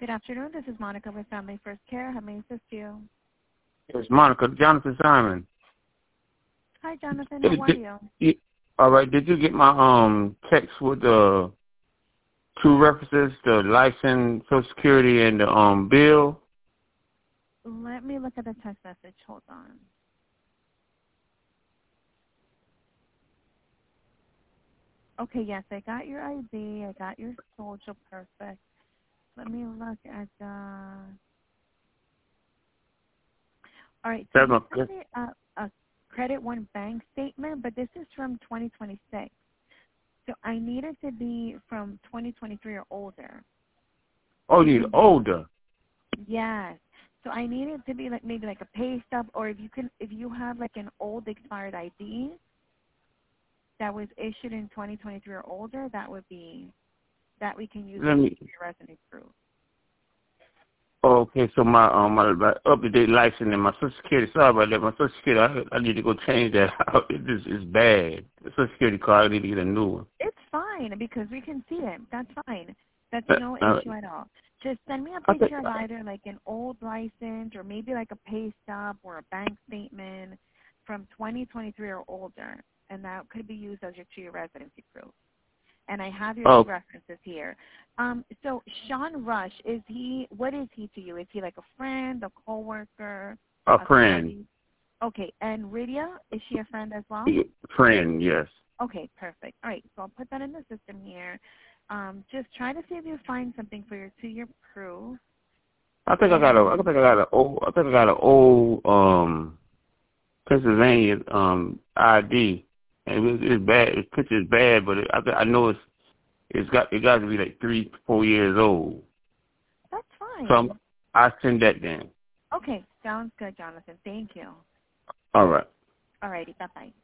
Good afternoon. This is Monica with Family First Care. How may I assist you? It's Monica. Jonathan Simon. Hi, Jonathan. How are you? All right. Did you get my text with the two references, the license, Social Security, and the bill? Let me look at the text message. Hold on. Okay, yes, I got your ID. I got your social. Perfect. Let me look at the... All right, so you sent me a Credit One bank statement, but this is from 2026. So I need it to be from 2023 or older. Oh, you need older. Yes. So I need it to be like maybe like a pay stub, or if you have like an old expired ID that was issued in 2023 or older, that would be that we can use for your residence proof. Okay, so my up-to-date license and my Social Security. Sorry about that. My Social Security, I need to go change that out. It's bad. The Social Security card, I need to get a new one. It's fine because we can see it. That's fine. That's no issue at all. Just send me a picture of either like an old license or maybe like a pay stub or a bank statement from 2023 or older, and that could be used as your residency proof. And I have your two references here. So Sean Rush, what is he to you? Is he like a friend, a coworker? A friend. Colleague? Okay, and Rydia, is she a friend as well? Friend, yes. Okay, perfect. All right, so I'll put that in the system here. Just try to see if you find something for your 2-year proof. I think I got an old Pennsylvania ID. And it's bad. The picture's bad, but I know it's got to be like 3-4 years old. That's fine. So I'll send that then. Okay, sounds good, Jonathan. Thank you. All right. All righty, bye-bye.